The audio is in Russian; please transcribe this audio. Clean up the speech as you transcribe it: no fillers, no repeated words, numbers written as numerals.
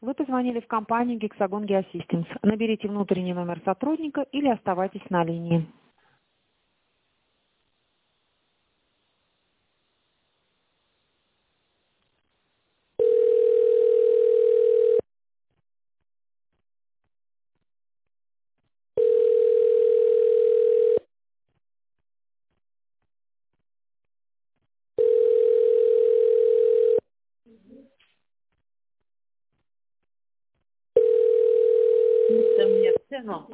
Вы позвонили в компанию Hexagon Geosystems. Наберите внутренний номер сотрудника или оставайтесь на линии. Это мне цену.